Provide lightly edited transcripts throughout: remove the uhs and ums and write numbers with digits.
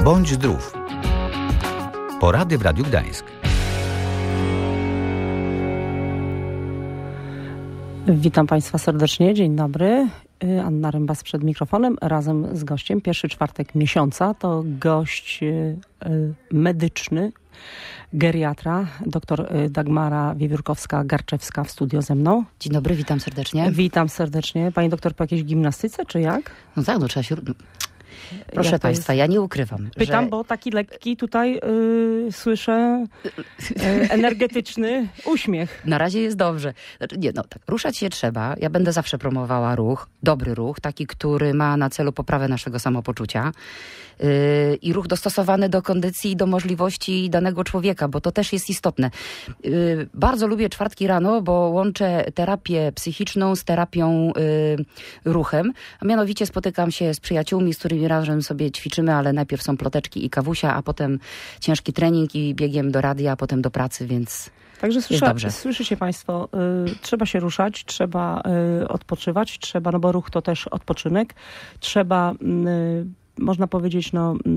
Bądź zdrów. Porady w Radiu Gdańsk. Witam Państwa serdecznie. Dzień dobry. Anna Rembas przed mikrofonem razem z gościem. Pierwszy czwartek miesiąca to gość medyczny, geriatra, dr Dagmara Wiewiórkowska-Garczewska w studio ze mną. Dzień dobry, witam serdecznie. Witam serdecznie. Pani doktor po jakiejś gimnastyce, czy jak? No tak, no trzeba się... Proszę Państwa, ja nie ukrywam. Pytam, bo taki lekki tutaj słyszę energetyczny uśmiech. Na razie jest dobrze. Znaczy, nie, no tak, ruszać się trzeba. Ja będę zawsze promowała ruch, dobry ruch, taki, który ma na celu poprawę naszego samopoczucia. I ruch dostosowany do kondycji i do możliwości danego człowieka, bo to też jest istotne. Bardzo lubię czwartki rano, bo łączę terapię psychiczną z terapią ruchem. A mianowicie spotykam się z przyjaciółmi, z którymi razem sobie ćwiczymy, ale najpierw są ploteczki i kawusia, a potem ciężki trening i biegiem do radia, a potem do pracy, więc... Także słyszycie Państwo, trzeba się ruszać, trzeba odpoczywać, trzeba, no bo ruch to też odpoczynek, trzeba, można powiedzieć,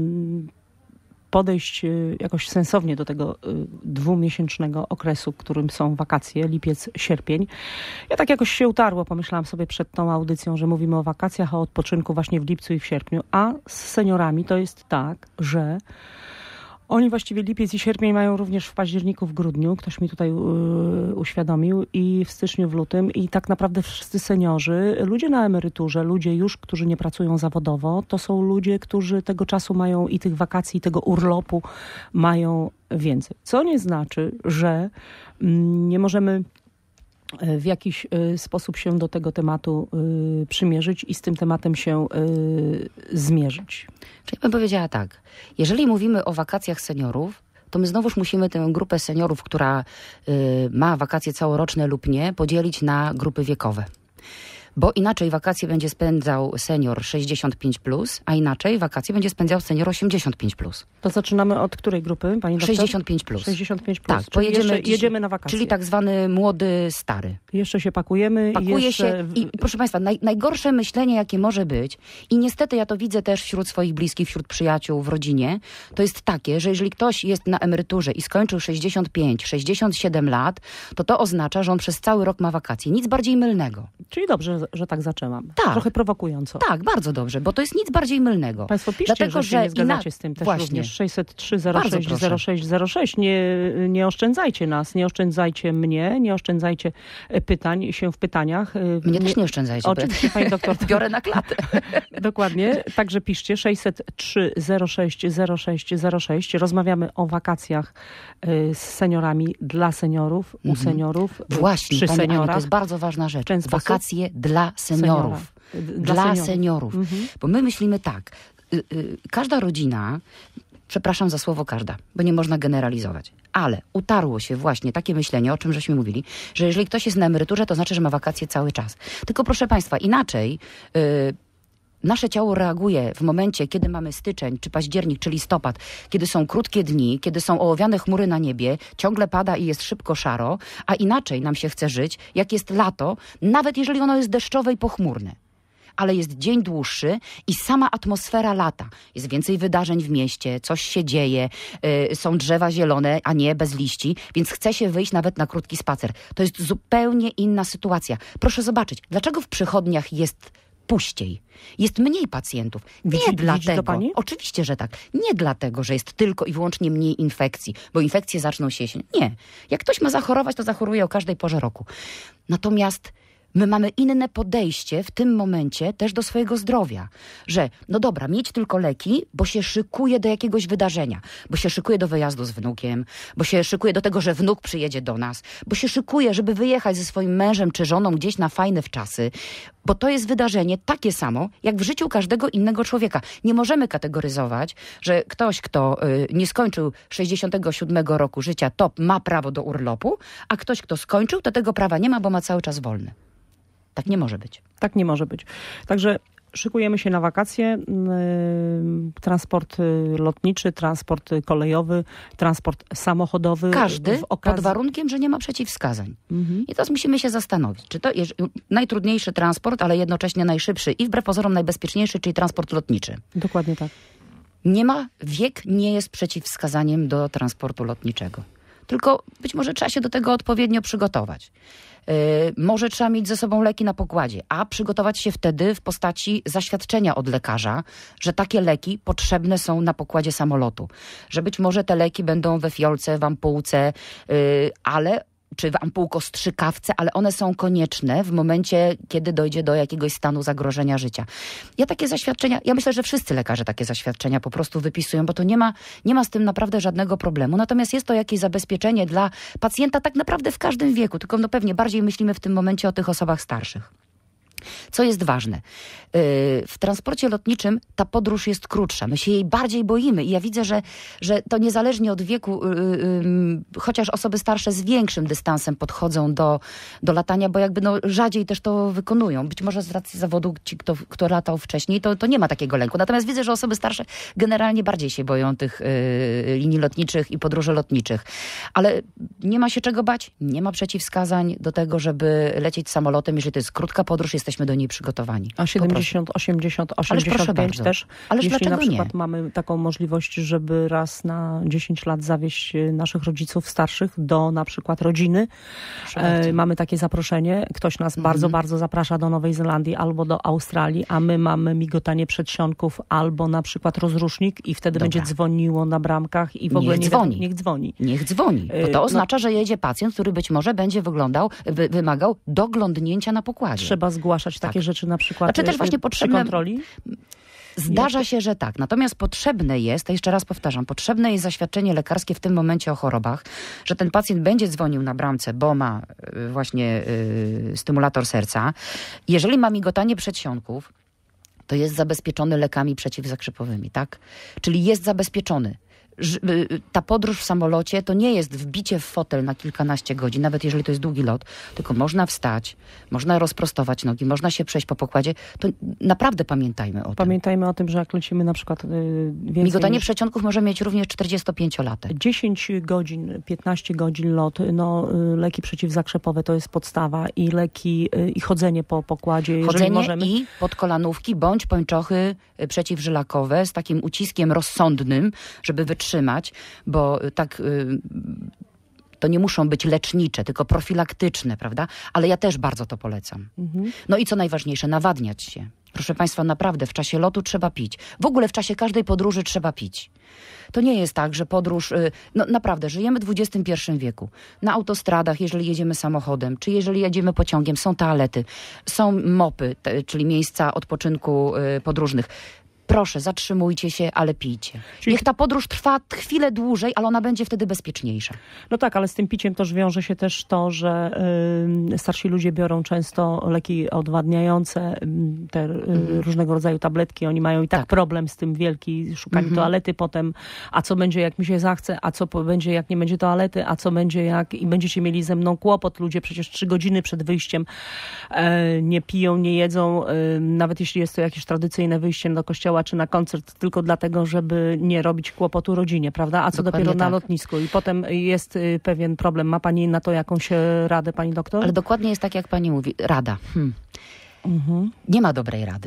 podejść jakoś sensownie do tego dwumiesięcznego okresu, którym są wakacje, lipiec, sierpień. Ja tak jakoś się utarło, pomyślałam sobie przed tą audycją, że mówimy o wakacjach, o odpoczynku właśnie w lipcu i w sierpniu, a z seniorami to jest tak, że oni właściwie lipiec i sierpień mają również w październiku, w grudniu. Ktoś mi tutaj uświadomił. I w styczniu, w lutym. I tak naprawdę wszyscy seniorzy, ludzie na emeryturze, ludzie już, którzy nie pracują zawodowo, to są ludzie, którzy tego czasu mają i tych wakacji, i tego urlopu mają więcej. Co nie znaczy, że nie możemy w jakiś sposób się do tego tematu przymierzyć i z tym tematem się zmierzyć. Czyli bym powiedziała tak, jeżeli mówimy o wakacjach seniorów, to my znowuż musimy tę grupę seniorów, która ma wakacje całoroczne lub nie, podzielić na grupy wiekowe. Bo inaczej wakacje będzie spędzał senior 65+, a inaczej wakacje będzie spędzał senior 85+. To zaczynamy od której grupy, pani doktor? 65+. 65+. Tak, jedziemy na wakacje. Czyli tak zwany młody, stary. Jeszcze się pakujemy. Pakuje się i proszę Państwa, najgorsze myślenie, jakie może być, i niestety ja to widzę też wśród swoich bliskich, wśród przyjaciół, w rodzinie, to jest takie, że jeżeli ktoś jest na emeryturze i skończył 65-67 lat, to oznacza, że on przez cały rok ma wakacje. Nic bardziej mylnego. Czyli dobrze, że tak zaczęłam. Tak. Trochę prowokująco. Tak, bardzo dobrze, bo to jest nic bardziej mylnego. Państwo piszcie, dlatego, że się nie zgadzacie z tym też właśnie. Również 603 06 06 06. Nie oszczędzajcie nas, nie oszczędzajcie mnie, nie oszczędzajcie pytań się w pytaniach. Mnie też nie oszczędzajcie. Oczywiście, pani doktor. Biorę na klatę. Dokładnie. Także piszcie 603 06 06 06. Rozmawiamy o wakacjach z seniorami, dla seniorów, u seniorów, właśnie, przy seniorach. Ani, to jest bardzo ważna rzecz. Wakacje dla seniorów. Dla seniorów. Bo my myślimy tak, każda rodzina, przepraszam za słowo każda, bo nie można generalizować, ale utarło się właśnie takie myślenie, o czym żeśmy mówili, że jeżeli ktoś jest na emeryturze, to znaczy, że ma wakacje cały czas. Tylko proszę Państwa, inaczej nasze ciało reaguje w momencie, kiedy mamy styczeń, czy październik, czy listopad, kiedy są krótkie dni, kiedy są ołowiane chmury na niebie, ciągle pada i jest szybko szaro, a inaczej nam się chce żyć, jak jest lato, nawet jeżeli ono jest deszczowe i pochmurne. Ale jest dzień dłuższy i sama atmosfera lata. Jest więcej wydarzeń w mieście, coś się dzieje, są drzewa zielone, a nie bez liści, więc chce się wyjść nawet na krótki spacer. To jest zupełnie inna sytuacja. Proszę zobaczyć, dlaczego w przychodniach jest puściej. Jest mniej pacjentów. Nie dlatego. To pani? Oczywiście, że tak. Nie dlatego, że jest tylko i wyłącznie mniej infekcji, bo infekcje zaczną się jesienią. Nie. Jak ktoś ma zachorować, to zachoruje o każdej porze roku. Natomiast my mamy inne podejście w tym momencie też do swojego zdrowia. Że, no dobra, mieć tylko leki, bo się szykuje do jakiegoś wydarzenia. Bo się szykuje do wyjazdu z wnukiem. Bo się szykuje do tego, że wnuk przyjedzie do nas. Bo się szykuje, żeby wyjechać ze swoim mężem czy żoną gdzieś na fajne wczasy. Bo to jest wydarzenie takie samo, jak w życiu każdego innego człowieka. Nie możemy kategoryzować, że ktoś, kto nie skończył 67 roku życia, to ma prawo do urlopu, a ktoś, kto skończył, to tego prawa nie ma, bo ma cały czas wolny. Tak nie może być. Tak nie może być. Także szykujemy się na wakacje. Transport lotniczy, transport kolejowy, transport samochodowy. Każdy pod warunkiem, że nie ma przeciwwskazań. I teraz musimy się zastanowić, czy to jest najtrudniejszy transport, ale jednocześnie najszybszy i wbrew pozorom najbezpieczniejszy, czyli transport lotniczy. Dokładnie tak. Wiek nie jest przeciwwskazaniem do transportu lotniczego. Tylko być może trzeba się do tego odpowiednio przygotować. Może trzeba mieć ze sobą leki na pokładzie, a przygotować się wtedy w postaci zaświadczenia od lekarza, że takie leki potrzebne są na pokładzie samolotu. Że być może te leki będą we fiolce, w ampułce, czy w ampułko-strzykawce, ale one są konieczne w momencie, kiedy dojdzie do jakiegoś stanu zagrożenia życia. Ja myślę, że wszyscy lekarze takie zaświadczenia po prostu wypisują, bo to nie ma z tym naprawdę żadnego problemu. Natomiast jest to jakieś zabezpieczenie dla pacjenta tak naprawdę w każdym wieku, tylko pewnie bardziej myślimy w tym momencie o tych osobach starszych. Co jest ważne? W transporcie lotniczym ta podróż jest krótsza. My się jej bardziej boimy i ja widzę, że to niezależnie od wieku, chociaż osoby starsze z większym dystansem podchodzą do latania, bo rzadziej też to wykonują. Być może z racji zawodu ci, kto latał wcześniej, to nie ma takiego lęku. Natomiast widzę, że osoby starsze generalnie bardziej się boją tych linii lotniczych i podróży lotniczych. Ale nie ma się czego bać. Nie ma przeciwwskazań do tego, żeby lecieć samolotem. Jeżeli to jest krótka podróż, jesteśmy do niej przygotowani. A 70, 80, 85 też? Ależ jeśli dlaczego na przykład nie? mamy taką możliwość, żeby raz na 10 lat zawieźć naszych rodziców starszych do na przykład rodziny. Mamy takie zaproszenie. Ktoś nas bardzo, bardzo zaprasza do Nowej Zelandii albo do Australii, a my mamy migotanie przedsionków albo na przykład rozrusznik i wtedy będzie dzwoniło na bramkach i w ogóle niech dzwoni. Niech dzwoni. Bo to oznacza, że jedzie pacjent, który być może będzie wymagał doglądnięcia na pokładzie. Trzeba zgłaszać takie rzeczy na przykład też właśnie przy kontroli? Zdarza się, że tak. Natomiast potrzebne jest, to jeszcze raz powtarzam, potrzebne jest zaświadczenie lekarskie w tym momencie o chorobach, że ten pacjent będzie dzwonił na bramce, bo ma właśnie stymulator serca. Jeżeli ma migotanie przedsionków, to jest zabezpieczony lekami przeciwzakrzepowymi, tak? Czyli jest zabezpieczony. Ta podróż w samolocie to nie jest wbicie w fotel na kilkanaście godzin, nawet jeżeli to jest długi lot, tylko można wstać, można rozprostować nogi, można się przejść po pokładzie. To naprawdę pamiętajmy o tym. Pamiętajmy o tym, że jak lecimy na przykład więcej migotanie przedsionków może mieć również 45-latek. 10 godzin, 15 godzin lot, leki przeciwzakrzepowe to jest podstawa i leki, i chodzenie po pokładzie. Chodzenie i podkolanówki bądź pończochy przeciwżylakowe z takim uciskiem rozsądnym, żeby wytrzymać, bo tak to nie muszą być lecznicze, tylko profilaktyczne, prawda? Ale ja też bardzo to polecam. No i co najważniejsze, nawadniać się. Proszę Państwa, naprawdę w czasie lotu trzeba pić. W ogóle w czasie każdej podróży trzeba pić. To nie jest tak, że podróż... naprawdę, żyjemy w XXI wieku. Na autostradach, jeżeli jedziemy samochodem, czy jeżeli jedziemy pociągiem, są toalety, są mopy, czyli miejsca odpoczynku podróżnych. Proszę, zatrzymujcie się, ale pijcie. Niech ta podróż trwa chwilę dłużej, ale ona będzie wtedy bezpieczniejsza. No tak, ale z tym piciem też wiąże się też to, że starsi ludzie biorą często leki odwadniające, te różnego rodzaju tabletki. Oni mają i tak problem z tym wielki, szukanie toalety potem, a co będzie jak mi się zachce, a co będzie jak nie będzie toalety, a co będzie jak i będziecie mieli ze mną kłopot. Ludzie przecież 3 godziny przed wyjściem nie piją, nie jedzą, nawet jeśli jest to jakieś tradycyjne wyjście do kościoła czy na koncert, tylko dlatego, żeby nie robić kłopotu rodzinie, prawda? A co Dokładnie dopiero na lotnisku. I potem jest pewien problem. Ma pani na to jakąś radę, pani doktor? Ale dokładnie jest tak, jak pani mówi. Rada. Nie ma dobrej rady.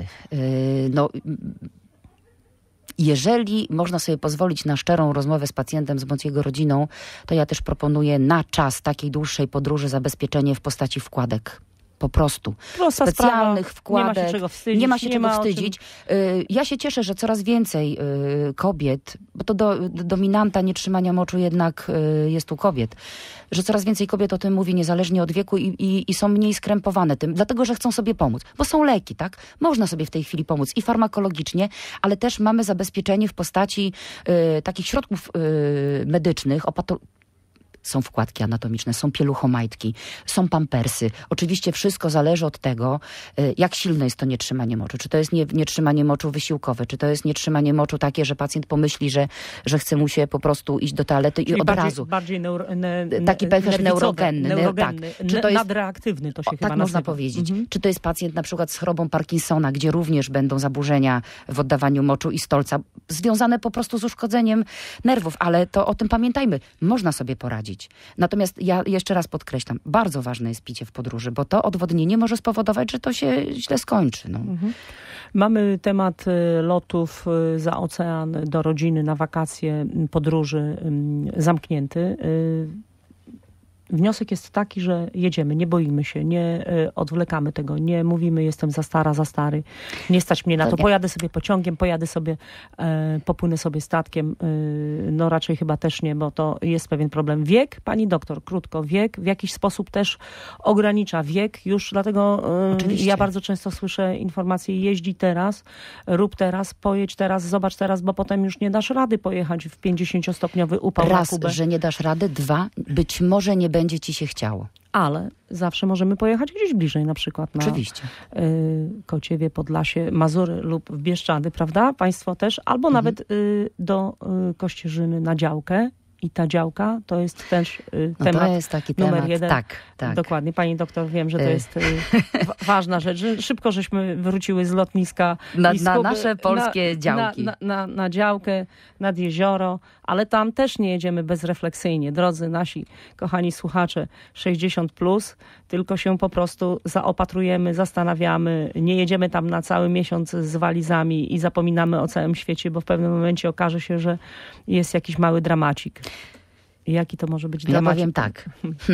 Jeżeli można sobie pozwolić na szczerą rozmowę z pacjentem, bądź jego rodziną, to ja też proponuję na czas takiej dłuższej podróży zabezpieczenie w postaci wkładek. Po prostu. Specjalnych wkładek. Nie ma się czego wstydzić. Ja się cieszę, że coraz więcej kobiet, bo to dominanta nietrzymania moczu jednak jest u kobiet, że coraz więcej kobiet o tym mówi niezależnie od wieku i są mniej skrępowane tym, dlatego, że chcą sobie pomóc. Bo są leki, tak? Można sobie w tej chwili pomóc i farmakologicznie, ale też mamy zabezpieczenie w postaci takich środków medycznych, są wkładki anatomiczne, są pieluchomajtki, są pampersy. Oczywiście wszystko zależy od tego, jak silne jest to nietrzymanie moczu. Czy to jest nietrzymanie moczu wysiłkowe, czy to jest nietrzymanie moczu takie, że pacjent pomyśli, że chce mu się po prostu iść do toalety i od razu. Bardziej taki pęcherz neurogenny. Tak. Czy to jest nadreaktywny, to się chyba tak można powiedzieć. Czy to jest pacjent na przykład z chorobą Parkinsona, gdzie również będą zaburzenia w oddawaniu moczu i stolca, związane po prostu z uszkodzeniem nerwów, ale to o tym pamiętajmy. Można sobie poradzić. robić. Natomiast ja jeszcze raz podkreślam, bardzo ważne jest picie w podróży, bo to odwodnienie może spowodować, że to się źle skończy. No. Mamy temat lotów za ocean do rodziny na wakacje, podróży zamknięty. Wniosek jest taki, że jedziemy, nie boimy się, nie odwlekamy tego, nie mówimy jestem za stara, za stary, nie stać mnie na to, pojadę sobie pociągiem, popłynę sobie statkiem, no raczej chyba też nie, bo to jest pewien problem. Wiek, pani doktor, krótko, wiek w jakiś sposób też ogranicza wiek, już dlatego ja bardzo często słyszę informacje, jeździ teraz, rób teraz, pojedź teraz, zobacz teraz, bo potem już nie dasz rady pojechać w 50-stopniowy upał na Kubę. Raz, że nie dasz rady, dwa, być może nie będzie ci się chciało. Ale zawsze możemy pojechać gdzieś bliżej, na przykład na Kociewie, Podlasie, Mazury lub w Bieszczady, prawda? Państwo też. Albo nawet do Kościerzyny na działkę. I ta działka to jest też temat to jest taki numer temat. 1. Tak. Dokładnie. Pani doktor, wiem, że to jest ważna rzecz. Że szybko żeśmy wróciły z lotniska. Na nasze polskie działki. Na działkę, nad jezioro, ale tam też nie jedziemy bezrefleksyjnie. Drodzy nasi kochani słuchacze, 60+, tylko się po prostu zaopatrujemy, zastanawiamy. Nie jedziemy tam na cały miesiąc z walizami i zapominamy o całym świecie, bo w pewnym momencie okaże się, że jest jakiś mały dramacik. Jaki to może być dramatyk? Ja powiem tak.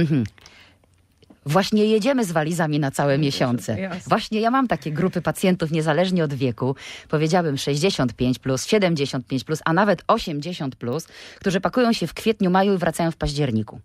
Właśnie jedziemy z walizami na całe miesiące. Właśnie ja mam takie grupy pacjentów niezależnie od wieku. Powiedziałabym 65+, 75+, a nawet 80+, którzy pakują się w kwietniu, maju i wracają w październiku.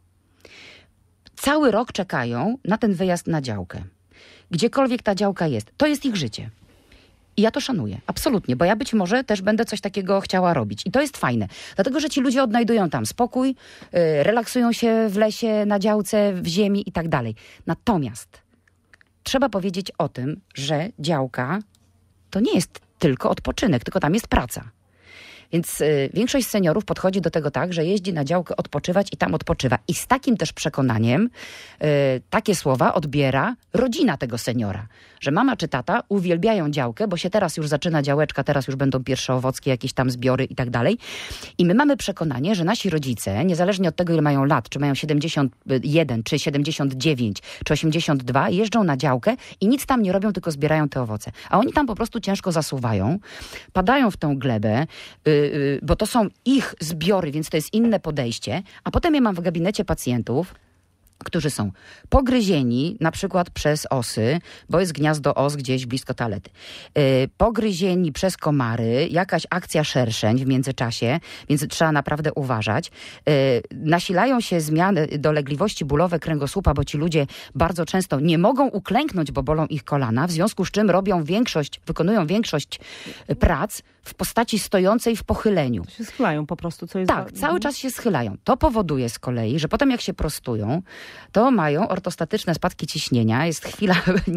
Cały rok czekają na ten wyjazd na działkę. Gdziekolwiek ta działka jest. To jest ich życie. I ja to szanuję, absolutnie, bo ja być może też będę coś takiego chciała robić. I to jest fajne, dlatego że ci ludzie odnajdują tam spokój, relaksują się w lesie, na działce, w ziemi i tak dalej. Natomiast trzeba powiedzieć o tym, że działka to nie jest tylko odpoczynek, tylko tam jest praca. Więc większość seniorów podchodzi do tego tak, że jeździ na działkę odpoczywać i tam odpoczywa. I z takim też przekonaniem takie słowa odbiera rodzina tego seniora. Że mama czy tata uwielbiają działkę, bo się teraz już zaczyna działeczka, teraz już będą pierwsze owocki, jakieś tam zbiory i tak dalej. I my mamy przekonanie, że nasi rodzice, niezależnie od tego, ile mają lat, czy mają 71, czy 79, czy 82, jeżdżą na działkę i nic tam nie robią, tylko zbierają te owoce. A oni tam po prostu ciężko zasuwają, padają w tą glebę, bo to są ich zbiory, więc to jest inne podejście. A potem ja mam w gabinecie pacjentów, którzy są pogryzieni na przykład przez osy, bo jest gniazdo os gdzieś blisko toalety. Pogryzieni przez komary, jakaś akcja szerszeń w międzyczasie, więc trzeba naprawdę uważać. Nasilają się zmiany, dolegliwości bólowe kręgosłupa, bo ci ludzie bardzo często nie mogą uklęknąć, bo bolą ich kolana, w związku z czym wykonują większość prac w postaci stojącej w pochyleniu. Się schylają po prostu. Co jest cały czas się schylają. To powoduje z kolei, że potem jak się prostują, to mają ortostatyczne spadki ciśnienia. Jest chwila,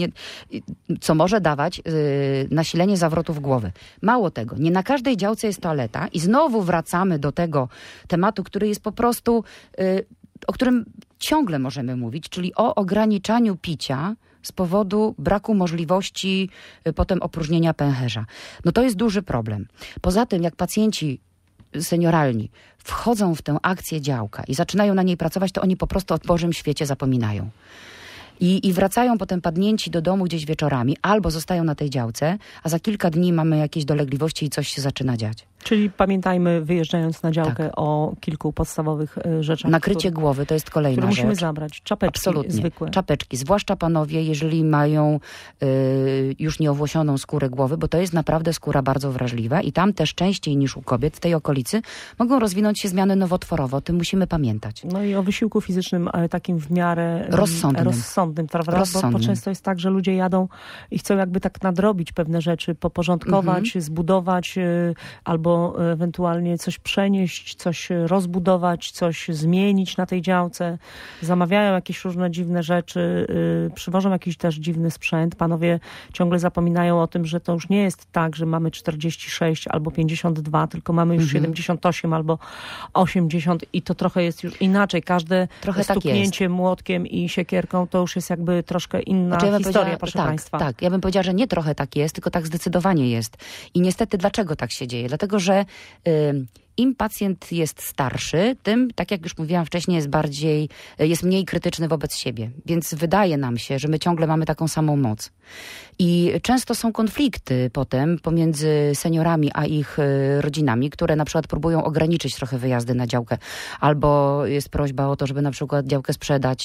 co może dawać nasilenie zawrotów głowy. Mało tego, nie na każdej działce jest toaleta i znowu wracamy do tego tematu, który jest po prostu, o którym ciągle możemy mówić, czyli o ograniczaniu picia z powodu braku możliwości potem opróżnienia pęcherza. No to jest duży problem. Poza tym, jak pacjenci senioralni wchodzą w tę akcję działka i zaczynają na niej pracować, to oni po prostu o Bożym świecie zapominają. I wracają potem padnięci do domu gdzieś wieczorami, albo zostają na tej działce, a za kilka dni mamy jakieś dolegliwości i coś się zaczyna dziać. Czyli pamiętajmy, wyjeżdżając na działkę, o kilku podstawowych rzeczach. Nakrycie głowy to jest kolejna rzecz. Musimy zabrać. Czapeczki zwykłe. Czapeczki. Zwłaszcza panowie, jeżeli mają już nieowłosioną skórę głowy, bo to jest naprawdę skóra bardzo wrażliwa i tam też częściej niż u kobiet w tej okolicy mogą rozwinąć się zmiany nowotworowe. O tym musimy pamiętać. No i o wysiłku fizycznym, ale takim w miarę rozsądnym, prawda? Bo często jest tak, że ludzie jadą i chcą jakby tak nadrobić pewne rzeczy, poporządkować, zbudować, albo ewentualnie coś przenieść, coś rozbudować, coś zmienić na tej działce. Zamawiają jakieś różne dziwne rzeczy, przywożą jakiś też dziwny sprzęt. Panowie ciągle zapominają o tym, że to już nie jest tak, że mamy 46 albo 52, tylko mamy już 78 albo 80 i to trochę jest już inaczej. Każde stuknięcie młotkiem i siekierką to już jest jakby troszkę inna historia, proszę Państwa. Tak, ja bym powiedziała, że nie trochę tak jest, tylko tak zdecydowanie jest. I niestety dlaczego tak się dzieje? Dlatego, że że im pacjent jest starszy, tym, tak jak już mówiłam wcześniej, jest mniej krytyczny wobec siebie. Więc wydaje nam się, że my ciągle mamy taką samą moc. I często są konflikty potem pomiędzy seniorami a ich rodzinami, które na przykład próbują ograniczyć trochę wyjazdy na działkę. Albo jest prośba o to, żeby na przykład działkę sprzedać.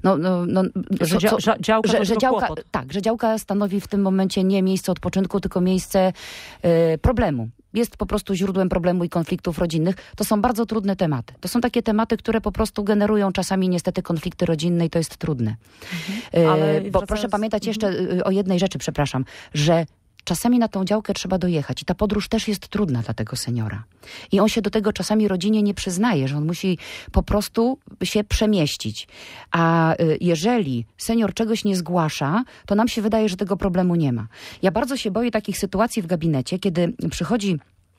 Że działka stanowi w tym momencie nie miejsce odpoczynku, tylko miejsce problemu. Jest po prostu źródłem problemu i konfliktów rodzinnych. To są bardzo trudne tematy. To są takie tematy, które po prostu generują czasami niestety konflikty rodzinne i to jest trudne. Bo proszę pamiętać jeszcze o jednej rzeczy, przepraszam, że czasami na tą działkę trzeba dojechać i ta podróż też jest trudna dla tego seniora. I on się do tego czasami rodzinie nie przyznaje, że on musi po prostu się przemieścić. A jeżeli senior czegoś nie zgłasza, to nam się wydaje, że tego problemu nie ma. Ja bardzo się boję takich sytuacji w gabinecie, kiedy przychodzi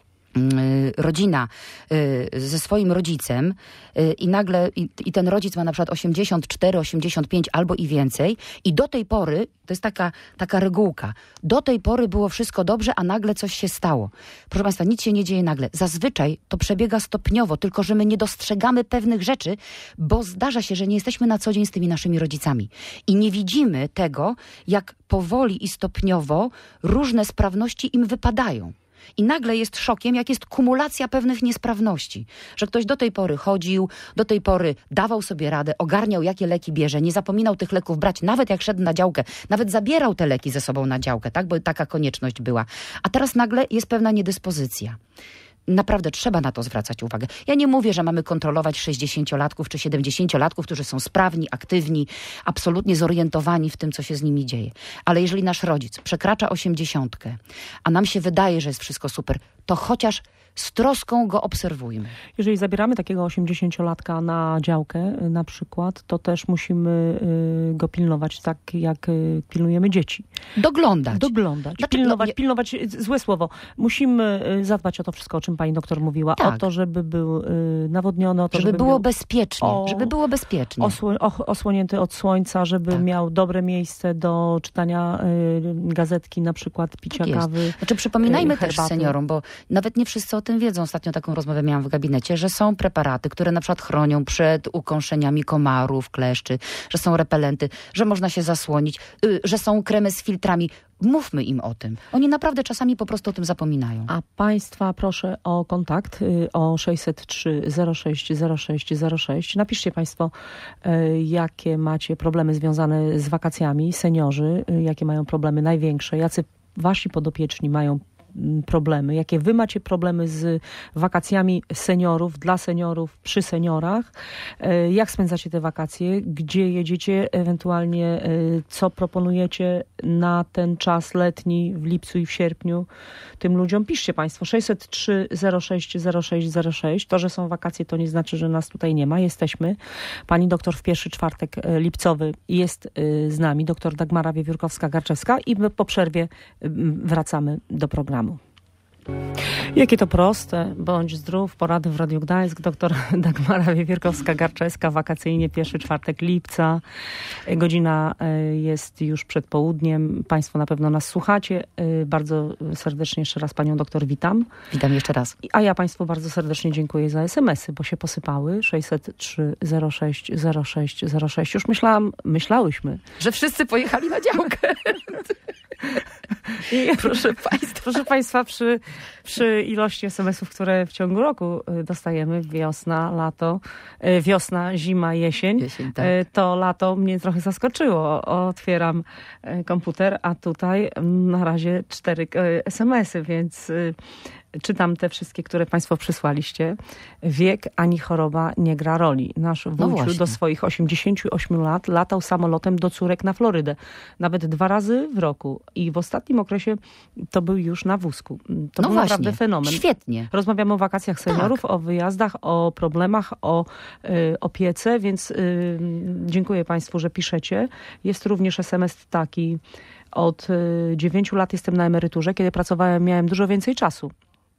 rodzina ze swoim rodzicem i nagle i ten rodzic ma na przykład 84, 85 albo i więcej i do tej pory, to jest taka regułka, do tej pory było wszystko dobrze, a nagle coś się stało. Proszę Państwa, nic się nie dzieje nagle. Zazwyczaj to przebiega stopniowo, tylko że my nie dostrzegamy pewnych rzeczy, bo zdarza się, że nie jesteśmy na co dzień z tymi naszymi rodzicami. I nie widzimy tego, jak powoli i stopniowo różne sprawności im wypadają. I nagle jest szokiem, jak jest kumulacja pewnych niesprawności. Że ktoś do tej pory chodził, do tej pory dawał sobie radę, ogarniał, jakie leki bierze, nie zapominał tych leków brać, nawet jak szedł na działkę, nawet zabierał te leki ze sobą na działkę, tak? Bo taka konieczność była. A teraz nagle jest pewna niedyspozycja. Naprawdę trzeba na to zwracać uwagę. Ja nie mówię, że mamy kontrolować 60-latków czy 70-latków, którzy są sprawni, aktywni, absolutnie zorientowani w tym, co się z nimi dzieje. Ale jeżeli nasz rodzic przekracza 80, a nam się wydaje, że jest wszystko super, to chociaż z troską go obserwujmy. Jeżeli zabieramy takiego 80-latka na działkę na przykład, to też musimy go pilnować tak, jak pilnujemy dzieci. Doglądać. Pilnować, złe słowo. Musimy zadbać o to wszystko, o czym pani doktor mówiła. Tak. O to, żeby był nawodniony, o to, żeby było bezpiecznie. Żeby było bezpiecznie. Osłonięty od słońca, żeby miał dobre miejsce do czytania gazetki, na przykład picia kawy. Znaczy przypominajmy też seniorom, bo nawet nie wszyscy o tym wiedzą. Ostatnio taką rozmowę miałam w gabinecie, że są preparaty, które na przykład chronią przed ukąszeniami komarów, kleszczy, że są repelenty, że można się zasłonić, że są kremy z filtrami. Mówmy im o tym. Oni naprawdę czasami po prostu o tym zapominają. A Państwa proszę o kontakt o 603 06 06 06. Napiszcie Państwo, jakie macie problemy związane z wakacjami, seniorzy, jakie mają problemy największe, jacy wasi podopieczni mają problemy, jakie wy macie problemy z wakacjami seniorów, dla seniorów, przy seniorach, jak spędzacie te wakacje, gdzie jedziecie, ewentualnie co proponujecie na ten czas letni w lipcu i w sierpniu tym ludziom. Piszcie Państwo 603 06 06 06. To, że są wakacje, to nie znaczy, że nas tutaj nie ma. Jesteśmy. Pani doktor w pierwszy czwartek lipcowy jest z nami, doktor Dagmara Wiewiórkowska-Garczewska i my po przerwie wracamy do programu. Jakie to proste, bądź zdrów, porady w Radiu Gdańsk, doktor Dagmara Wiewiórkowska-Garczewska, wakacyjnie, pierwszy czwartek lipca, godzina jest już przed południem, Państwo na pewno nas słuchacie, bardzo serdecznie jeszcze raz Panią doktor witam. Witam jeszcze raz. A ja Państwu bardzo serdecznie dziękuję za SMS-y, bo się posypały, 603 06 06 06, już myślałyśmy, że wszyscy pojechali na działkę. Proszę Państwa, przy ilości SMS-ów, które w ciągu roku dostajemy, wiosna, zima, jesień, tak. To lato mnie trochę zaskoczyło. Otwieram komputer, a tutaj na razie 4 SMS-y, więc czytam te wszystkie, które Państwo przysłaliście. Wiek ani choroba nie gra roli. Nasz wujciu do swoich 88 lat latał samolotem do córek na Florydę. Nawet 2 razy w roku. I w ostatnim okresie to był już na wózku. To był naprawdę fenomen. Świetnie. Rozmawiamy o wakacjach seniorów, tak. O wyjazdach, o problemach, o opiece, więc dziękuję Państwu, że piszecie. Jest również SMS taki: od 9 lat jestem na emeryturze. Kiedy pracowałem, miałem dużo więcej czasu.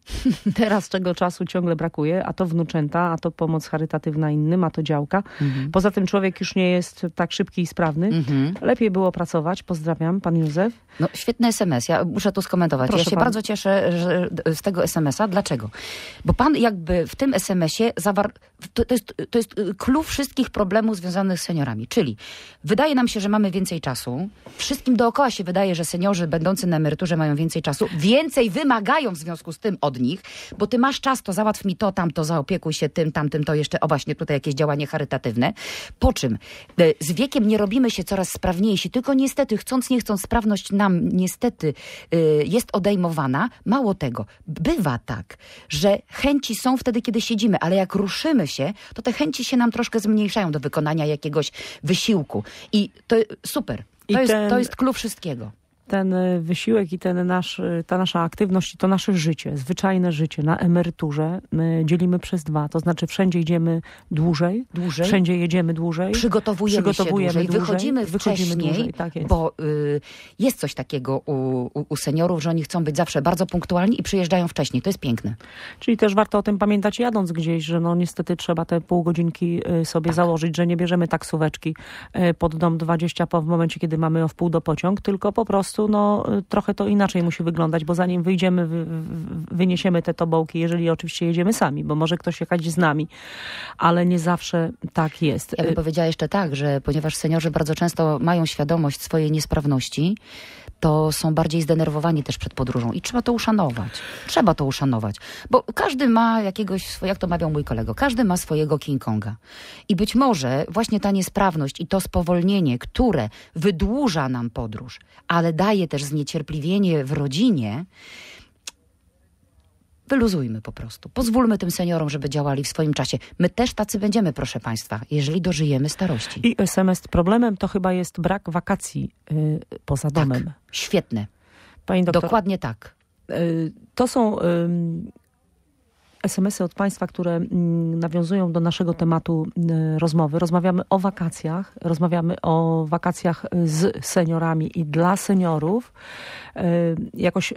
Teraz czego czasu ciągle brakuje, a to wnuczęta, a to pomoc charytatywna innym, a to działka. Poza tym człowiek już nie jest tak szybki i sprawny. Lepiej było pracować. Pozdrawiam, pan Józef. No, świetny SMS. Ja muszę tu skomentować. Proszę ja się bardzo cieszę z tego SMS-a. Dlaczego? Bo pan jakby w tym SMS-ie zawarł... To jest clue wszystkich problemów związanych z seniorami. Czyli wydaje nam się, że mamy więcej czasu. Wszystkim dookoła się wydaje, że seniorzy będący na emeryturze mają więcej czasu. Więcej wymagają w związku z tym od nich, bo ty masz czas, to załatw mi to, tamto, zaopiekuj się tym, tamtym, to jeszcze, o właśnie tutaj jakieś działanie charytatywne. Po czym z wiekiem nie robimy się coraz sprawniejsi, tylko niestety, chcąc nie chcąc, sprawność nam niestety jest odejmowana. Mało tego, bywa tak, że chęci są wtedy, kiedy siedzimy, ale jak ruszymy się, to te chęci się nam troszkę zmniejszają do wykonania jakiegoś wysiłku. I to super. To jest klucz wszystkiego. Ten wysiłek i ta nasza aktywność i to nasze życie, zwyczajne życie na emeryturze my dzielimy przez 2. To znaczy wszędzie idziemy dłużej. Wszędzie jedziemy dłużej. Przygotowujemy się dłużej. Wychodzimy wcześniej, dłużej, tak jest. Bo jest coś takiego u seniorów, że oni chcą być zawsze bardzo punktualni i przyjeżdżają wcześniej. To jest piękne. Czyli też warto o tym pamiętać jadąc gdzieś, że no niestety trzeba te pół godzinki sobie założyć, że nie bierzemy taksóweczki pod dom 20 w momencie, kiedy mamy o wpół do pociąg, tylko po prostu trochę to inaczej musi wyglądać, bo zanim wyjdziemy, wyniesiemy te tobołki, jeżeli oczywiście jedziemy sami, bo może ktoś jechać z nami, ale nie zawsze tak jest. Ja bym powiedziała jeszcze tak, że ponieważ seniorzy bardzo często mają świadomość swojej niesprawności, to są bardziej zdenerwowani też przed podróżą i trzeba to uszanować. Bo każdy ma jakiegoś, jak to mawiał mój kolego, każdy ma swojego King Konga. I być może właśnie ta niesprawność i to spowolnienie, które wydłuża nam podróż, ale daje też zniecierpliwienie w rodzinie, wyluzujmy po prostu. Pozwólmy tym seniorom, żeby działali w swoim czasie. My też tacy będziemy, proszę państwa, jeżeli dożyjemy starości. I SMS problemem to chyba jest brak wakacji poza domem. Tak, świetne. Pani doktor, dokładnie tak. To są SMS-y od państwa, które nawiązują do naszego tematu rozmowy. Rozmawiamy o wakacjach z seniorami i dla seniorów. Jakoś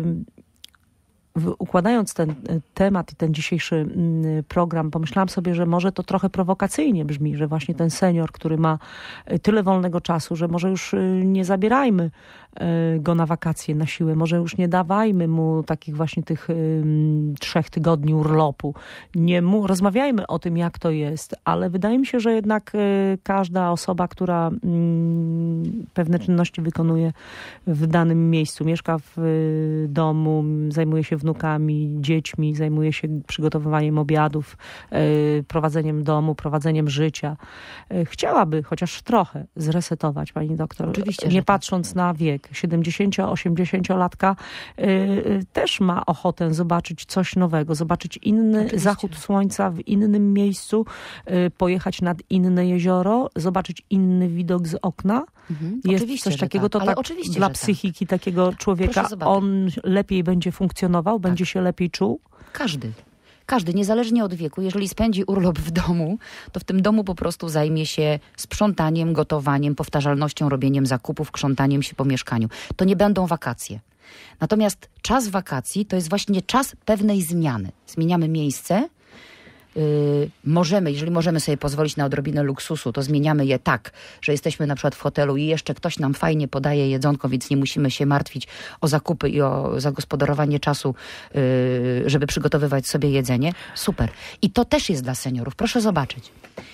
układając ten temat i ten dzisiejszy program, pomyślałam sobie, że może to trochę prowokacyjnie brzmi, że właśnie ten senior, który ma tyle wolnego czasu, że może już nie zabierajmy go na wakacje na siłę, może już nie dawajmy mu takich właśnie tych 3 tygodni urlopu. Rozmawiajmy o tym, jak to jest, ale wydaje mi się, że jednak każda osoba, która pewne czynności wykonuje w danym miejscu, mieszka w domu, zajmuje się wnukami, dziećmi, zajmuje się przygotowywaniem obiadów, prowadzeniem domu, prowadzeniem życia. Chciałaby chociaż trochę zresetować, pani doktor. Oczywiście, nie patrząc na wiek. 70-80-latka też ma ochotę zobaczyć coś nowego, zobaczyć inny zachód słońca w innym miejscu, pojechać nad inne jezioro, zobaczyć inny widok z okna. Jest coś takiego, to tak dla psychiki takiego człowieka, on lepiej będzie funkcjonował, będzie się lepiej czuł? Każdy, niezależnie od wieku, jeżeli spędzi urlop w domu, to w tym domu po prostu zajmie się sprzątaniem, gotowaniem, powtarzalnością, robieniem zakupów, krzątaniem się po mieszkaniu. To nie będą wakacje. Natomiast czas wakacji to jest właśnie czas pewnej zmiany. Zmieniamy miejsce. Jeżeli możemy sobie pozwolić na odrobinę luksusu, to zmieniamy je tak, że jesteśmy na przykład w hotelu i jeszcze ktoś nam fajnie podaje jedzonko, więc nie musimy się martwić o zakupy i o zagospodarowanie czasu, żeby przygotowywać sobie jedzenie. Super. I to też jest dla seniorów. Proszę zobaczyć.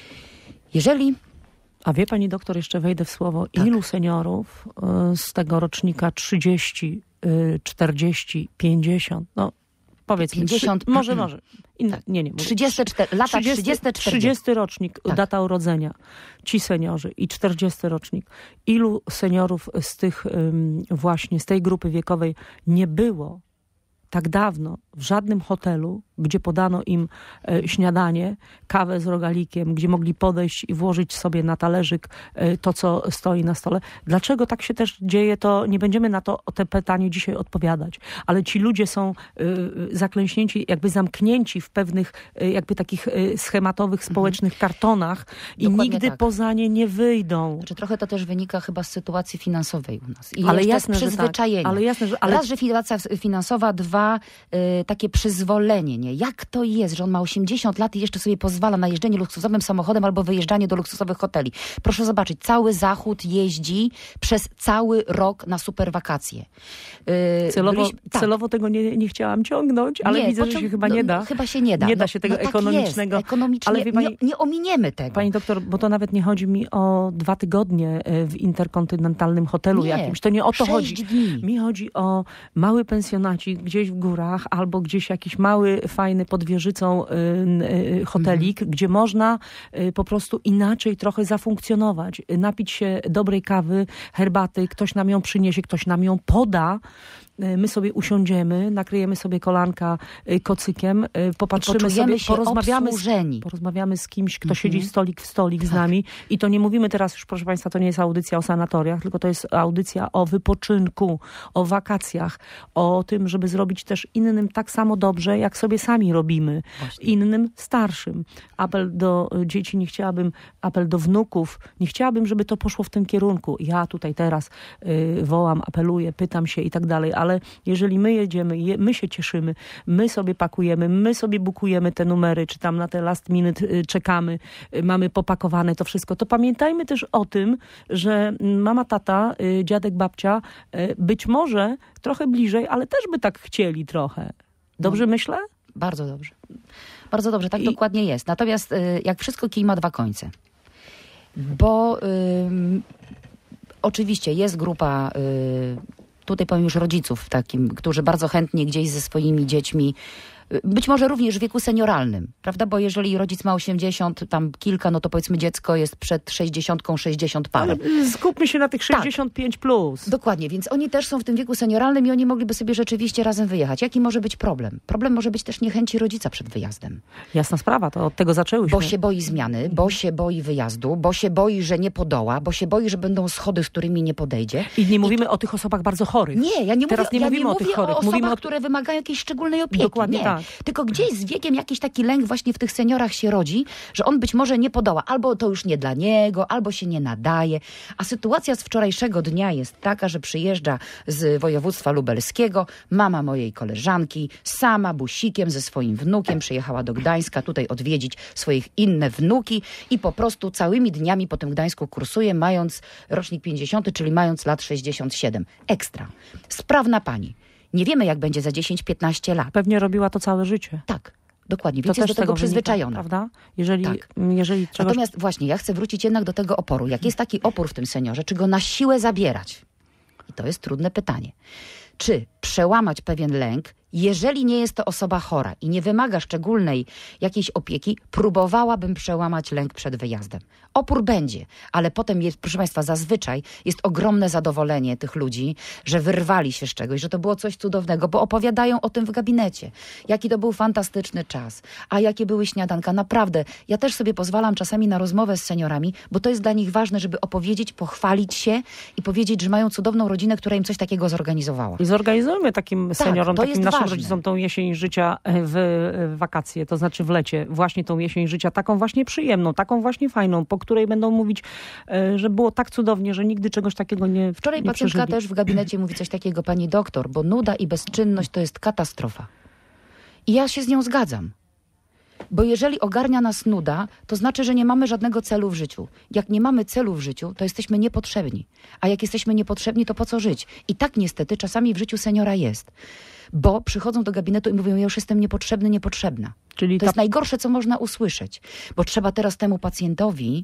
A wie pani doktor, jeszcze wejdę w słowo, ilu seniorów z tego rocznika 30, 40, 50, powiedzmy, 50, może. Nie. 34, lata 30 rocznik, data urodzenia, ci seniorzy i 40 rocznik. Ilu seniorów z tych właśnie, z tej grupy wiekowej nie było tak dawno w żadnym hotelu, gdzie podano im śniadanie, kawę z rogalikiem, gdzie mogli podejść i włożyć sobie na talerzyk to, co stoi na stole. Dlaczego tak się też dzieje, to nie będziemy na to pytanie dzisiaj odpowiadać. Ale ci ludzie są zaklęśnięci, jakby zamknięci w pewnych jakby takich schematowych, społecznych kartonach i Dokładnie nigdy tak. poza nie wyjdą. Znaczy, trochę to też wynika chyba z sytuacji finansowej u nas. I Ale jeszcze jasne, z przyzwyczajenia. tak. Ale jasne, że Raz, że sytuacja finansowa, dwa, takie przyzwolenie. Nie? Jak to jest, że on ma 80 lat i jeszcze sobie pozwala na jeżdżenie luksusowym samochodem albo wyjeżdżanie do luksusowych hoteli. Proszę zobaczyć, cały Zachód jeździ przez cały rok na super wakacje. Celowo tego nie chciałam ciągnąć, ale widzę, że się chyba nie da. Chyba się nie da. Nie da się tego tak ekonomicznego. Jest. Ekonomicznie ale wie pani, nie ominiemy tego. Pani doktor, bo to nawet nie chodzi mi o 2 tygodnie w interkontynentalnym hotelu jakimś. To nie o to 6 chodzi. dni. Mi chodzi o mały pensjonacik gdzieś w górach albo gdzieś jakiś mały, fajny pod wieżycą hotelik, gdzie można po prostu inaczej trochę zafunkcjonować. Napić się dobrej kawy, herbaty, ktoś nam ją przyniesie, ktoś nam ją poda. My sobie usiądziemy, nakryjemy sobie kolanka kocykiem, popatrzymy sobie, porozmawiamy z kimś, kto siedzi stolik w stolik z nami. I to nie mówimy teraz już, proszę Państwa, to nie jest audycja o sanatoriach, tylko to jest audycja o wypoczynku, o wakacjach, o tym, żeby zrobić też innym tak samo dobrze, jak sobie sami robimy. Właśnie. Innym starszym. Apel do dzieci nie chciałabym, apel do wnuków, nie chciałabym, żeby to poszło w tym kierunku. Ja tutaj teraz wołam, apeluję, pytam się i tak dalej, ale jeżeli my jedziemy, my się cieszymy, my sobie pakujemy, my sobie bukujemy te numery, czy tam na te last minute czekamy, mamy popakowane to wszystko, to pamiętajmy też o tym, że mama, tata, dziadek, babcia być może trochę bliżej, ale też by tak chcieli trochę. Dobrze myślę? Bardzo dobrze. Bardzo dobrze, tak dokładnie jest. Natomiast jak wszystko, kij ma 2 końce. Bo oczywiście jest grupa tutaj powiem już rodziców którzy bardzo chętnie gdzieś ze swoimi dziećmi, być może również w wieku senioralnym, prawda? Bo jeżeli rodzic ma 80, tam kilka, no to powiedzmy dziecko jest przed 60, 60 parę. Ale skupmy się na tych 65 plus. Dokładnie, więc oni też są w tym wieku senioralnym i oni mogliby sobie rzeczywiście razem wyjechać. Jaki może być problem? Problem może być też niechęci rodzica przed wyjazdem. Jasna sprawa, to od tego zaczęłyśmy. Bo się boi zmiany, bo się boi wyjazdu, bo się boi, że nie podoła, bo się boi, że będą schody, z którymi nie podejdzie. I nie mówimy o tych osobach bardzo chorych. Nie, ja nie mówimy o tych chorych. Mówimy o osobach, które wymagają jakiejś szczególnej opieki. Dokładnie nie. tak. Tylko gdzieś z wiekiem jakiś taki lęk właśnie w tych seniorach się rodzi, że on być może nie podoła. Albo to już nie dla niego, albo się nie nadaje. A sytuacja z wczorajszego dnia jest taka, że przyjeżdża z województwa lubelskiego mama mojej koleżanki, sama busikiem ze swoim wnukiem przyjechała do Gdańska tutaj odwiedzić swoich inne wnuki i po prostu całymi dniami po tym Gdańsku kursuje, mając rocznik 50, czyli mając lat 67. Ekstra. Sprawna pani. Nie wiemy, jak będzie za 10-15 lat. Pewnie robiła to całe życie. Tak, dokładnie. Więc jest do tego przyzwyczajona. Prawda? Jeżeli czegoś... Natomiast właśnie, ja chcę wrócić jednak do tego oporu. Jak jest taki opór w tym seniorze, czy go na siłę zabierać? I to jest trudne pytanie. Czy przełamać pewien lęk, jeżeli nie jest to osoba chora i nie wymaga szczególnej jakiejś opieki, próbowałabym przełamać lęk przed wyjazdem. Opór będzie, ale potem jest, proszę Państwa, zazwyczaj jest ogromne zadowolenie tych ludzi, że wyrwali się z czegoś, że to było coś cudownego, bo opowiadają o tym w gabinecie. Jaki to był fantastyczny czas, a jakie były śniadanka. Naprawdę, ja też sobie pozwalam czasami na rozmowę z seniorami, bo to jest dla nich ważne, żeby opowiedzieć, pochwalić się i powiedzieć, że mają cudowną rodzinę, która im coś takiego zorganizowała. I zorganizujmy takim seniorom, takim naszym ważne. Rodzicom tą jesień życia w wakacje, to znaczy w lecie, właśnie tą jesień życia, taką właśnie przyjemną, taką właśnie fajną, po której będą mówić, że było tak cudownie, że nigdy czegoś takiego nie Wczoraj nie pacjentka przeżyli. też w gabinecie mówi coś takiego, pani doktor, bo nuda i bezczynność to jest katastrofa. I ja się z nią zgadzam. Bo jeżeli ogarnia nas nuda, to znaczy, że nie mamy żadnego celu w życiu. Jak nie mamy celu w życiu, to jesteśmy niepotrzebni. A jak jesteśmy niepotrzebni, to po co żyć? I tak niestety czasami w życiu seniora jest. Bo przychodzą do gabinetu i mówią, ja już jestem niepotrzebny, niepotrzebna. Czyli to jest najgorsze, co można usłyszeć. Bo trzeba teraz temu pacjentowi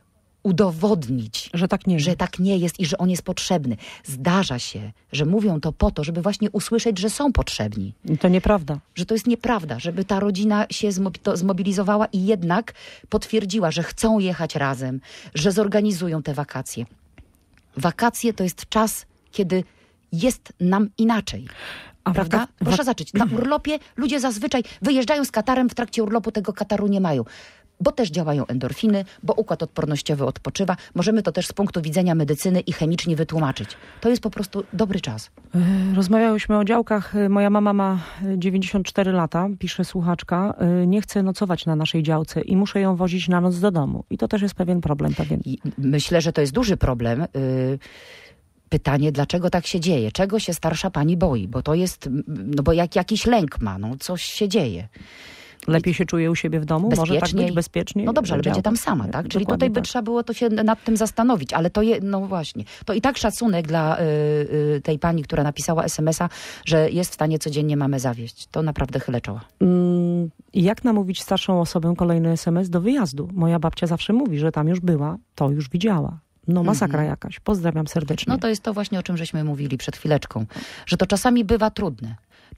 udowodnić, że tak nie jest i że on jest potrzebny. Zdarza się, że mówią to po to, żeby właśnie usłyszeć, że są potrzebni. I to nieprawda. Że to jest nieprawda, żeby ta rodzina się zmobilizowała i jednak potwierdziła, że chcą jechać razem, że zorganizują te wakacje. Wakacje to jest czas, kiedy jest nam inaczej. Prawda? Proszę zacząć. Na urlopie ludzie zazwyczaj wyjeżdżają z katarem, w trakcie urlopu tego kataru nie mają. Bo też działają endorfiny, bo układ odpornościowy odpoczywa. Możemy to też z punktu widzenia medycyny i chemicznie wytłumaczyć. To jest po prostu dobry czas. Rozmawiałyśmy o działkach. Moja mama ma 94 lata, pisze słuchaczka. Nie chce nocować na naszej działce i muszę ją wozić na noc do domu. I to też jest pewien problem. Myślę, że to jest duży problem. Pytanie, dlaczego tak się dzieje? Czego się starsza pani boi? Bo to jest, bo jakiś lęk ma, coś się dzieje. Lepiej się czuje u siebie w domu? Może tak być bezpiecznie? No dobrze, ale będzie tam sama, tak? Czyli tutaj by trzeba było to się nad tym zastanowić, ale no właśnie. To i tak szacunek dla tej pani, która napisała SMS-a, że jest w stanie codziennie mamę zawieźć. To naprawdę chylę czoła. Jak namówić starszą osobę, kolejny SMS, do wyjazdu? Moja babcia zawsze mówi, że tam już była, to już widziała. No masakra jakaś. Pozdrawiam serdecznie. No to jest to właśnie, o czym żeśmy mówili przed chwileczką. Że to czasami bywa trudne.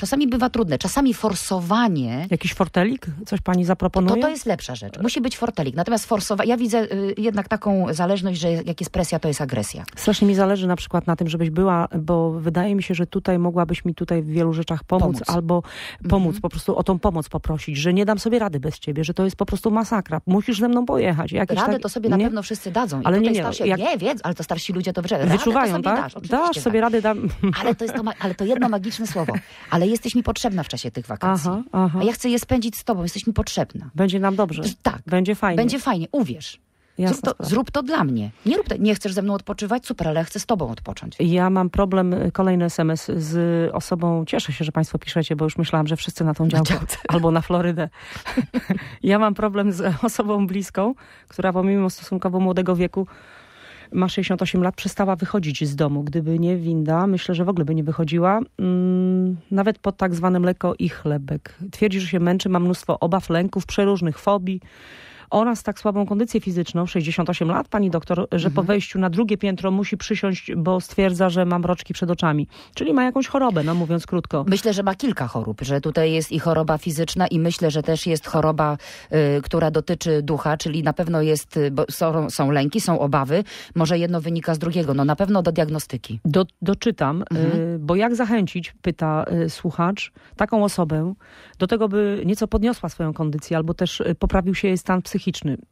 Czasami forsowanie... Jakiś fortelik? Coś pani zaproponuje? To jest lepsza rzecz. Musi być fortelik. Natomiast ja widzę jednak taką zależność, że jak jest presja, to jest agresja. Strasznie mi zależy na przykład na tym, żebyś była, bo wydaje mi się, że tutaj mogłabyś mi tutaj w wielu rzeczach pomóc. Albo pomóc, po prostu o tą pomoc poprosić, że nie dam sobie rady bez ciebie, że to jest po prostu masakra. Musisz ze mną pojechać. Radę to sobie na pewno wszyscy dadzą. I ale ale to starsi ludzie to wyczuwają, tak? Dasz sobie radę, dam. Ale to jedno magiczne słowo. Ale jesteś mi potrzebna w czasie tych wakacji. A ja chcę je spędzić z tobą. Jesteś mi potrzebna. Będzie nam dobrze. Tak. Będzie fajnie. Będzie fajnie, uwierz. Zrób to dla mnie. Nie chcesz ze mną odpoczywać? Super, ale ja chcę z tobą odpocząć. Ja mam problem, kolejny SMS z osobą, cieszę się, że państwo piszecie, bo już myślałam, że wszyscy na tą działkę albo na Florydę. Ja mam problem z osobą bliską, która pomimo stosunkowo młodego wieku ma 68 lat, przestała wychodzić z domu. Gdyby nie winda, myślę, że w ogóle by nie wychodziła. Nawet pod tak zwanym mleko i chlebek. Twierdzi, że się męczy, ma mnóstwo obaw, lęków, przeróżnych fobii oraz tak słabą kondycję fizyczną, 68 lat, pani doktor, że po wejściu na drugie piętro musi przysiąść, bo stwierdza, że ma mroczki przed oczami. Czyli ma jakąś chorobę, no mówiąc krótko. Myślę, że ma kilka chorób, że tutaj jest i choroba fizyczna i myślę, że też jest choroba, która dotyczy ducha, czyli na pewno jest, bo są lęki, są obawy, może jedno wynika z drugiego, no na pewno do diagnostyki. Doczytam, bo jak zachęcić, pyta słuchacz, taką osobę do tego, by nieco podniosła swoją kondycję, albo też poprawił się jej stan psychiczny.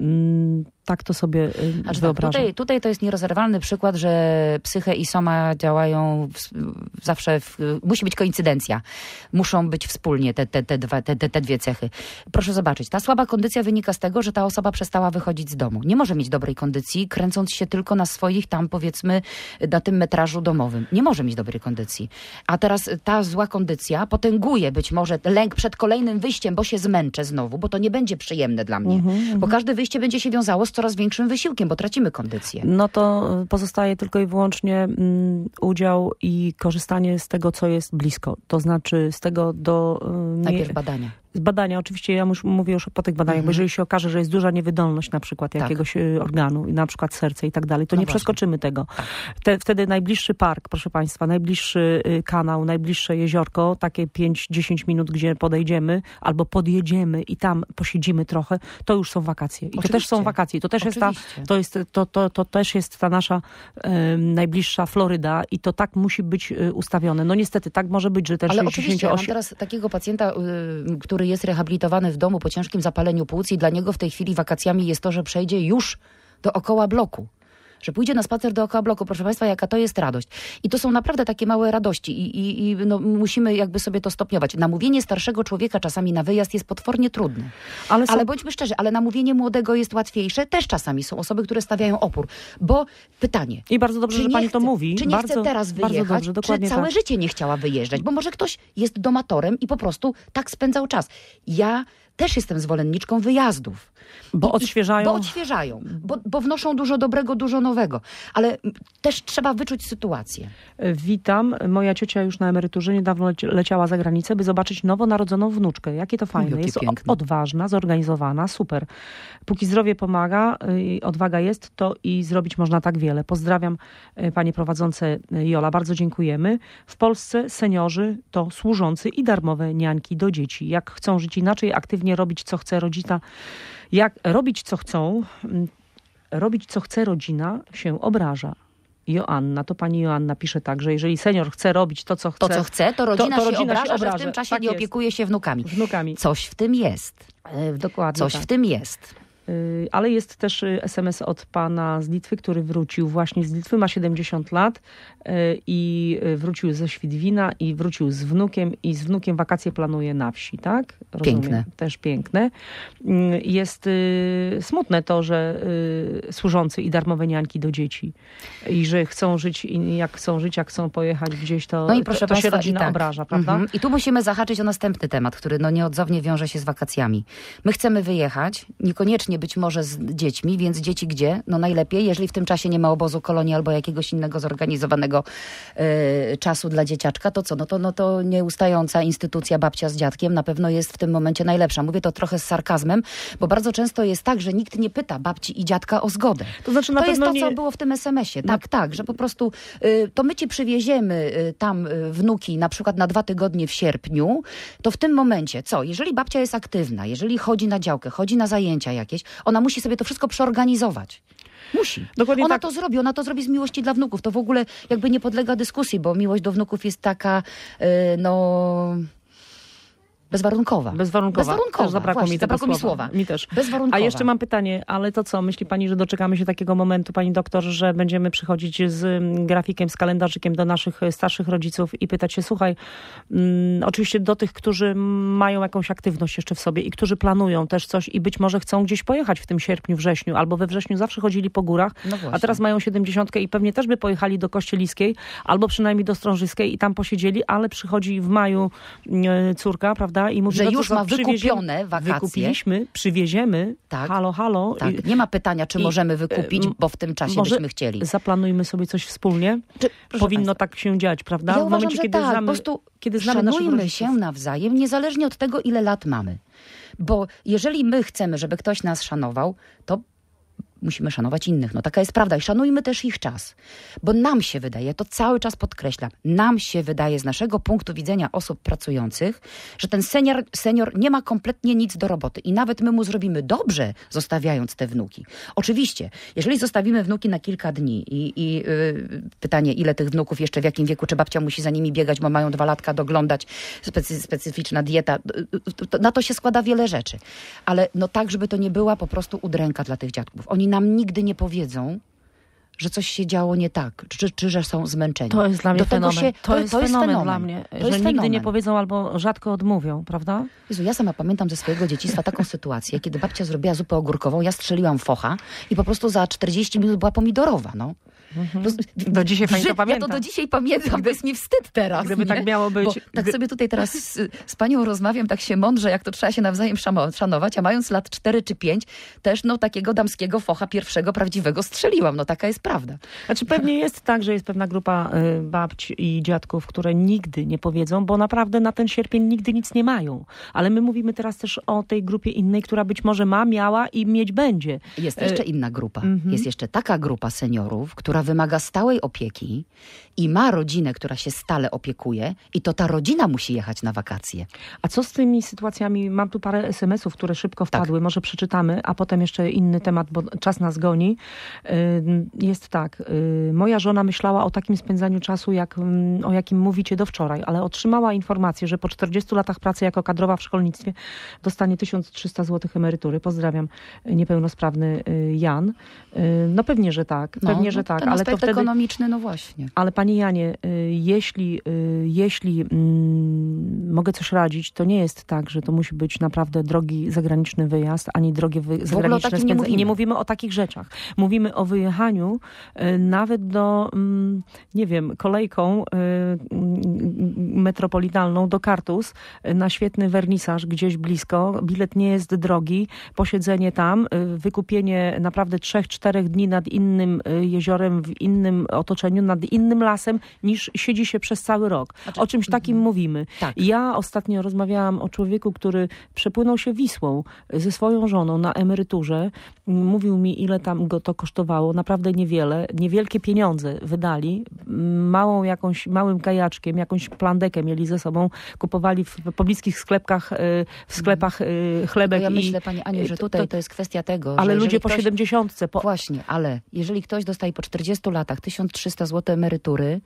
Tak to sobie wyobrażam. Tutaj to jest nierozerwalny przykład, że psyche i soma działają zawsze, musi być koincydencja. Muszą być wspólnie te dwie cechy. Proszę zobaczyć, ta słaba kondycja wynika z tego, że ta osoba przestała wychodzić z domu. Nie może mieć dobrej kondycji, kręcąc się tylko na swoich tam, powiedzmy, na tym metrażu domowym. Nie może mieć dobrej kondycji. A teraz ta zła kondycja potęguje być może lęk przed kolejnym wyjściem, bo się zmęczę znowu, bo to nie będzie przyjemne dla mnie. Bo każde wyjście będzie się wiązało z coraz większym wysiłkiem, bo tracimy kondycję. No to pozostaje tylko i wyłącznie udział i korzystanie z tego, co jest blisko. To znaczy z tego najpierw badania. Z badania, oczywiście ja mówię już po tych badaniach, bo jeżeli się okaże, że jest duża niewydolność na przykład jakiegoś organu, na przykład serce i tak dalej, to nie przeskoczymy tego. Wtedy najbliższy park, proszę państwa, najbliższy kanał, najbliższe jeziorko, takie 5-10 minut, gdzie podejdziemy albo podjedziemy i tam posiedzimy trochę, to już są wakacje. I to też są wakacje. To też jest ta nasza najbliższa Floryda i to tak musi być ustawione. No niestety, tak może być, że też 68... Ale oczywiście, ja mam teraz takiego pacjenta, który jest rehabilitowany w domu po ciężkim zapaleniu płuc i dla niego w tej chwili wakacjami jest to, że przejdzie już dookoła bloku. Że pójdzie na spacer dookoła bloku. Proszę państwa, jaka to jest radość. I to są naprawdę takie małe radości i musimy jakby sobie to stopniować. Namówienie starszego człowieka czasami na wyjazd jest potwornie trudne. Ale bądźmy szczerzy, ale namówienie młodego jest łatwiejsze. Też czasami są osoby, które stawiają opór. Bo pytanie... I bardzo dobrze, że pani to mówi. Czy nie chce teraz wyjechać, czy całe życie nie chciała wyjeżdżać? Bo może ktoś jest domatorem i po prostu tak spędzał czas. Ja też jestem zwolenniczką wyjazdów. Bo odświeżają. Bo wnoszą dużo dobrego, dużo nowego. Ale też trzeba wyczuć sytuację. Witam. Moja ciocia już na emeryturze niedawno leciała za granicę, by zobaczyć nowonarodzoną wnuczkę. Jakie to fajne. Jest odważna, zorganizowana, super. Póki zdrowie pomaga i odwaga jest, to i zrobić można tak wiele. Pozdrawiam panie prowadzące Jola. Bardzo dziękujemy. W Polsce seniorzy to służący i darmowe niańki do dzieci. Jak chcą żyć inaczej, aktywnie robić co chce rodzina, jak robić co chce rodzina się obraża. Joanna. To pani Joanna pisze tak, że jeżeli senior chce robić to, co chce, to rodzina się obraża, że w tym czasie nie opiekuje się wnukami. Coś w tym jest. Dokładnie Coś w tym jest. Ale jest też SMS od pana z Litwy, który wrócił właśnie z Litwy, ma 70 lat i wrócił ze Świdwina i wrócił z wnukiem i z wnukiem wakacje planuje na wsi, tak? Rozumiem. Piękne. Też piękne. Jest smutne to, że służący i darmowe niańki do dzieci i że chcą żyć i jak chcą pojechać gdzieś, to się rodzina obraża, prawda? I tu musimy zahaczyć o następny temat, który nieodzownie wiąże się z wakacjami. My chcemy wyjechać, niekoniecznie być może z dziećmi, więc dzieci gdzie? No najlepiej, jeżeli w tym czasie nie ma obozu, kolonii albo jakiegoś innego zorganizowanego czasu dla dzieciaczka, to co? No to nieustająca instytucja babcia z dziadkiem na pewno jest w tym momencie najlepsza. Mówię to trochę z sarkazmem, bo bardzo często jest tak, że nikt nie pyta babci i dziadka o zgodę. To znaczy, na to jest pewno to, co było w tym SMS-ie. Tak, że po prostu to my ci przywieziemy tam wnuki na przykład na 2 tygodnie w sierpniu, to w tym momencie co? Jeżeli babcia jest aktywna, jeżeli chodzi na działkę, chodzi na zajęcia jakieś, ona musi sobie to wszystko przeorganizować. Musi. Dokładnie ona to zrobi z miłości dla wnuków. To w ogóle jakby nie podlega dyskusji, bo miłość do wnuków jest taka, bezwarunkowa. Zabrakło mi słowa. Mi też. Bezwarunkowa. A jeszcze mam pytanie, ale to co? Myśli pani, że doczekamy się takiego momentu, pani doktor, że będziemy przychodzić z grafikiem, z kalendarzykiem do naszych starszych rodziców i pytać się, słuchaj, oczywiście do tych, którzy mają jakąś aktywność jeszcze w sobie i którzy planują też coś i być może chcą gdzieś pojechać w tym sierpniu, wrześniu, albo we wrześniu zawsze chodzili po górach, a teraz mają 70 i pewnie też by pojechali do Kościeliskiej, albo przynajmniej do Strążyskiej i tam posiedzieli, ale przychodzi w maju córka, prawda? I mówi, że już ma wykupione wakacje. Wykupiliśmy, przywieziemy. Tak. Halo. Tak. Nie ma pytania, czy możemy wykupić, bo w tym czasie byśmy chcieli. Zaplanujmy sobie coś wspólnie. Powinno tak się dziać, prawda? Ja uważam, że tak. Po prostu szanujmy się nawzajem, niezależnie od tego, ile lat mamy. Bo jeżeli my chcemy, żeby ktoś nas szanował, to musimy szanować innych. No taka jest prawda. I szanujmy też ich czas. Bo nam się wydaje, to cały czas podkreślam, nam się wydaje z naszego punktu widzenia osób pracujących, że ten senior nie ma kompletnie nic do roboty. I nawet my mu zrobimy dobrze, zostawiając te wnuki. Oczywiście, jeżeli zostawimy wnuki na kilka dni i pytanie, ile tych wnuków jeszcze w jakim wieku, czy babcia musi za nimi biegać, bo mają 2 latka, doglądać, specyficzna dieta, na to się składa wiele rzeczy. Ale no tak, żeby to nie była po prostu udręka dla tych dziadków. Oni nam nigdy nie powiedzą, że coś się działo nie tak, czy że są zmęczeni. To jest dla mnie fenomen. To jest fenomen dla mnie, że nigdy nie powiedzą albo rzadko odmówią, prawda? Jezu, ja sama pamiętam ze swojego dzieciństwa taką sytuację, kiedy babcia zrobiła zupę ogórkową, ja strzeliłam focha i po prostu za 40 minut była pomidorowa, no. Do dzisiaj pani to pamięta. Ja to do dzisiaj pamiętam, to jest mi wstyd teraz. Gdyby tak miało być. Bo tak sobie tutaj teraz z panią rozmawiam, tak się mądrze, jak to trzeba się nawzajem szanować, a mając lat 4 czy 5, też takiego damskiego focha pierwszego prawdziwego strzeliłam. No taka jest prawda. Znaczy pewnie jest tak, że jest pewna grupa babć i dziadków, które nigdy nie powiedzą, bo naprawdę na ten sierpień nigdy nic nie mają. Ale my mówimy teraz też o tej grupie innej, która być może miała i mieć będzie. Jest jeszcze inna grupa. Jest jeszcze taka grupa seniorów, która wymaga stałej opieki i ma rodzinę, która się stale opiekuje i to ta rodzina musi jechać na wakacje. A co z tymi sytuacjami? Mam tu parę SMS-ów, które szybko wpadły. Tak. Może przeczytamy, a potem jeszcze inny temat, bo czas nas goni. Jest tak. Moja żona myślała o takim spędzaniu czasu, o jakim mówicie do wczoraj, ale otrzymała informację, że po 40 latach pracy jako kadrowa w szkolnictwie dostanie 1300 zł emerytury. Pozdrawiam, niepełnosprawny Jan. No pewnie, że tak. Pewnie, że tak. Ten ale aspekt to wtedy ekonomiczny, no właśnie. Ale pani Janie, jeśli mogę coś radzić, to nie jest tak, że to musi być naprawdę drogi zagraniczny wyjazd, ani drogie zagraniczne spędzenie. Nie mówimy o takich rzeczach. Mówimy o wyjechaniu nawet do, nie wiem, kolejką metropolitalną do Kartus na świetny wernisaż gdzieś blisko. Bilet nie jest drogi. Posiedzenie tam, wykupienie naprawdę 3-4 dni nad innym jeziorem, w innym otoczeniu, nad innym lasem, niż siedzi się przez cały rok. O czymś takim mówimy. Tak. Ja ostatnio rozmawiałam o człowieku, który przepłynął się Wisłą ze swoją żoną na emeryturze. Mówił mi, ile tam go to kosztowało. Naprawdę niewiele. Niewielkie pieniądze wydali. Małym kajaczkiem, jakąś plandekę mieli ze sobą. Kupowali w pobliskich sklepach chlebek. Ja myślę, pani Aniu, że tutaj to jest kwestia tego, ale że ludzie po 70. Właśnie, ale jeżeli ktoś dostaje po 40 40 latach 1300 zł emerytury.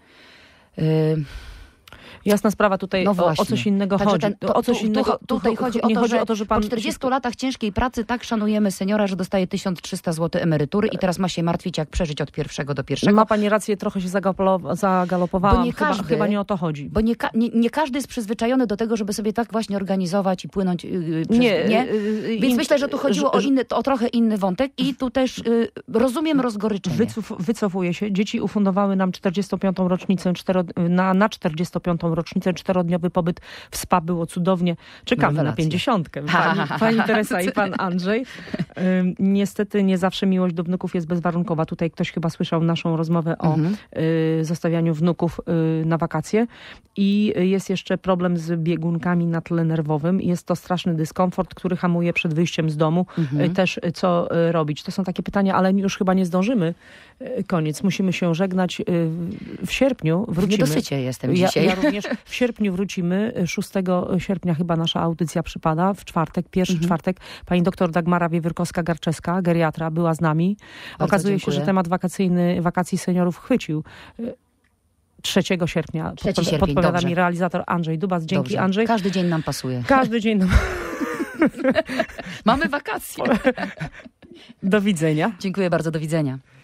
Jasna sprawa, tutaj o coś innego chodzi. Tutaj chodzi o to, że po 40 latach ciężkiej pracy tak szanujemy seniora, że dostaje 1300 zł emerytury i teraz ma się martwić, jak przeżyć od pierwszego do pierwszego. Ma pani rację, trochę się zagalopowałam. Chyba nie o to chodzi. Bo nie każdy jest przyzwyczajony do tego, żeby sobie tak właśnie organizować i płynąć. Więc myślę, że tu chodziło o trochę inny wątek i tu też rozumiem rozgoryczenie. Wycofuję się. Dzieci ufundowały nam 45. rocznicę, na 45. rocznicę, 4-dniowy pobyt w spa, było cudownie. Czekamy na 50. Pani Teresa i pan Andrzej. Niestety nie zawsze miłość do wnuków jest bezwarunkowa. Tutaj ktoś chyba słyszał naszą rozmowę o zostawianiu wnuków na wakacje. I jest jeszcze problem z biegunkami na tle nerwowym. Jest to straszny dyskomfort, który hamuje przed wyjściem z domu. Też co robić? To są takie pytania, ale już chyba nie zdążymy. Koniec. Musimy się żegnać. W sierpniu wrócimy. W niedosycie jestem dzisiaj. Ja również w sierpniu wrócimy. 6 sierpnia chyba nasza audycja przypada. W czwartek, pierwszy czwartek. Pani doktor Dagmara Wiewiórkowska-Garczewska, geriatra, była z nami. Okazuje się, że temat wakacji seniorów chwycił. 3 sierpnia. Podpowiada mi realizator Andrzej Dubas. Dzięki, Andrzej. Każdy dzień nam pasuje. Każdy dzień nam... Mamy wakacje. Do widzenia. Dziękuję bardzo, do widzenia.